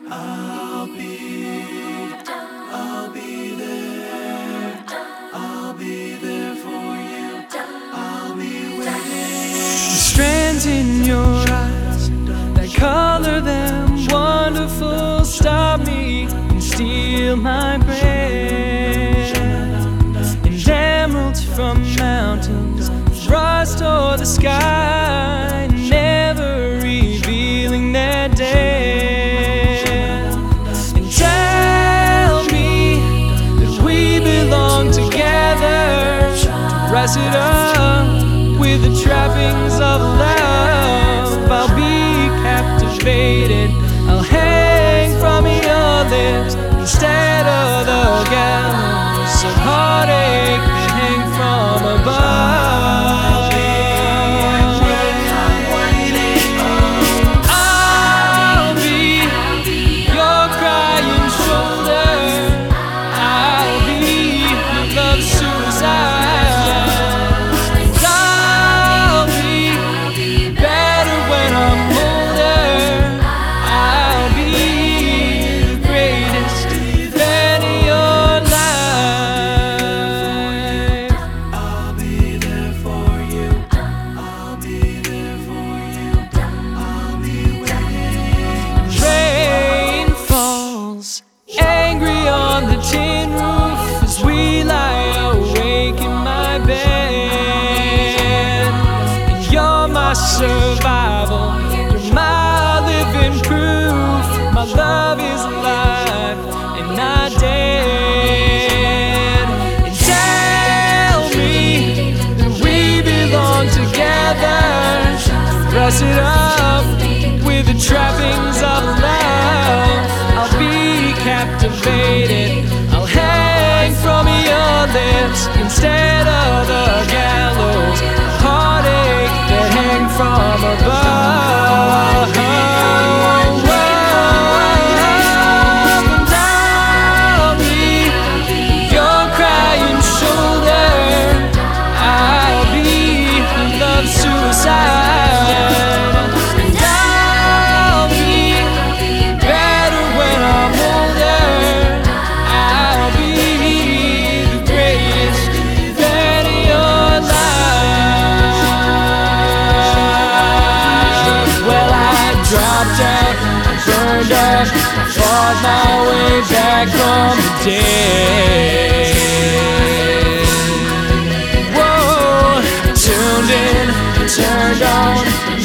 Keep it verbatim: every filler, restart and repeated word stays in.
I'll be, I'll be there. I'll be there for you. I'll be waiting. The strands in your eyes that color them wonderful stop me and steal my breath. And emeralds from mountains rise toward the sky, never revealing their depth. And tell me that we belong together. Rise it up with the trappings of love. I'll be captivated. I'll hang from your lips instead of the gallows of heartache that hang from above. I'll be your crying shoulder. I'll be your love suicide. Tin roof as we lie awake in my bed. And you're my survival, you're my living proof. My love is alive and not dead. And tell me that we belong together. Dress it up with the trappings of love. I'll be captivated. I'll hang from your lips instead of the gallows, heartache that hang from above. And I'll be your crying shoulder. I'll be love suicide. Dropped out, burned up, fought my way back from the dead. Whoa, tuned in, turned on.